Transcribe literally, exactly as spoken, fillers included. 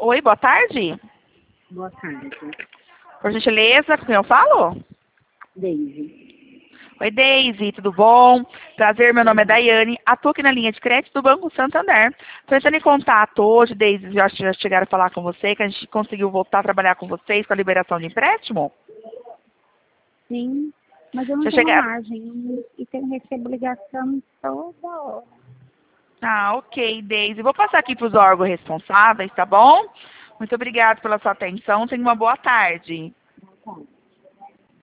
Oi, boa tarde. Boa tarde. Por gentileza, com quem eu falo? Deise. Oi, Deise, tudo bom? Prazer, meu nome é Daiane. Atuo aqui na linha de crédito do Banco Santander. Estou entrando em contato hoje, Deise, já, já chegaram a falar com você, que a gente conseguiu voltar a trabalhar com vocês com a liberação de empréstimo? Sim, mas eu não Já tenho chegaram? margem e tenho recebo ligação toda hora. Ah, ok, Deise. Vou passar aqui para os órgãos responsáveis, tá bom? Muito obrigada pela sua atenção. Tenha uma boa tarde. Tá.